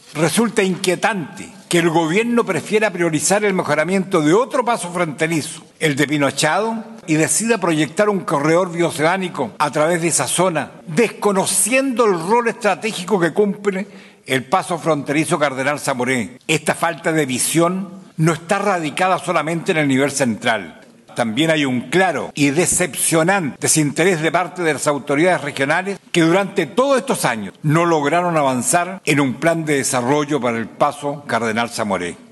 Resulta inquietante que el gobierno prefiera priorizar el mejoramiento de otro paso fronterizo, el de Pinochado, y decida proyectar un corredor bioceánico a través de esa zona, desconociendo el rol estratégico que cumple el paso fronterizo Cardenal Zamoré. Esta falta de visión no está radicada solamente en el nivel central. También hay un claro y decepcionante desinterés de parte de las autoridades regionales que durante todos estos años no lograron avanzar en un plan de desarrollo para el paso Cardenal Zamoré.